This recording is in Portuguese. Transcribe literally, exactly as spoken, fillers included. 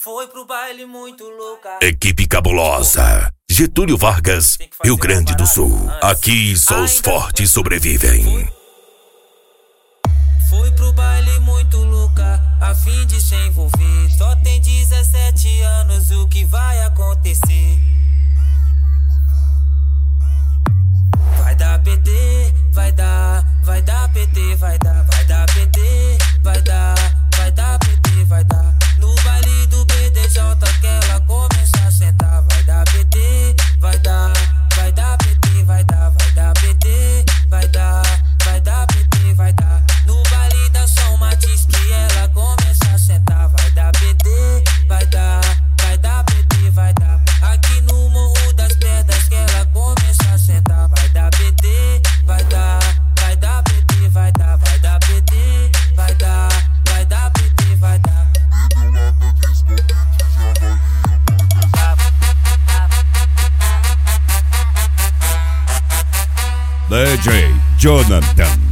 Foi pro baile muito louca. Equipe cabulosa. Getúlio Vargas, Rio Grande do Sul. Aqui só os fortes sobrevivem. Foi pro baile muito louca, a fim de se envolver. Só tem dezessete anos, o que vai acontecer? Vai dar P T, vai dar, vai dar P T, vai dar, vai dar P T, vai dar, vai dar P T, vai dar. No baile do B D J que ela começa a sentar. Vai dar P T, vai dar, vai dar P T, vai dar, vai dar P T, vai dar, vai dar P T, vai dar. No baile da São Matiz que ela começa a sentar. Vai dar P T, vai dar, vai dar P T, vai dar. Aqui no Morro das Pedras que ela começa a sentar. Vai dar P T, vai dar, vai dar P T, vai dar, vai dar P T, vai dar, vai dar P T, vai dar. D J Jonathan.